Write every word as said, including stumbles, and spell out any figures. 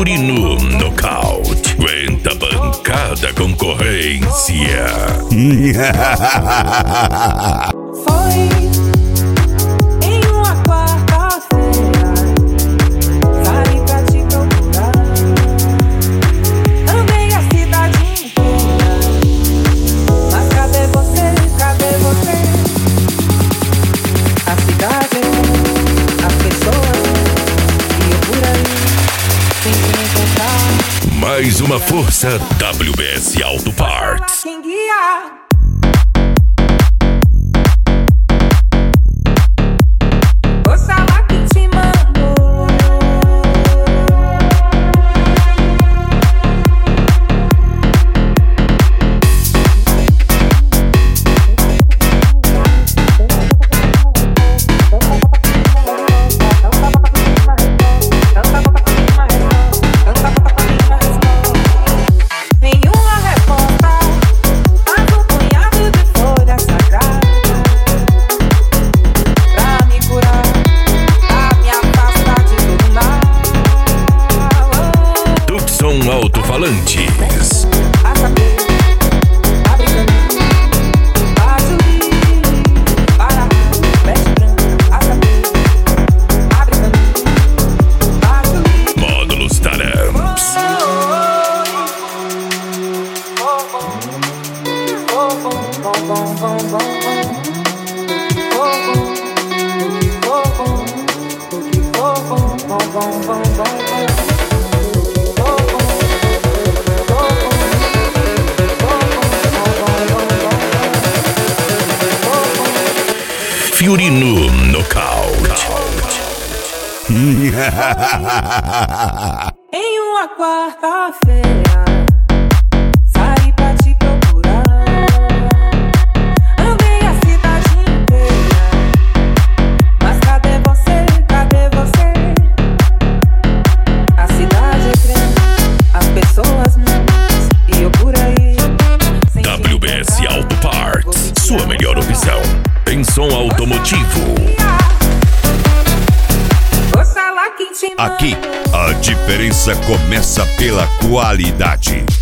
Fiorino Nocaute. Aguenta a bancada concorrência. Foi em uma quarta-feira, saí pra te procurar. Andei a cidade inteira, mas cadê você, cadê você? A cidade, as pessoas, e eu por aí, sem te encontrar. Mais uma força W B S Auto Parts. Quem guia? Alto-falantes. Módulos Taramps. Fiorino Nocaute. Em uma quarta-feira, saí pra te procurar. Andei a cidade inteira, mas cadê você, cadê você? A cidade é grande, as pessoas muitas, e eu por aí. W B S Auto Parts, sua melhor opção em som automotivo. Aqui, a diferença começa pela qualidade.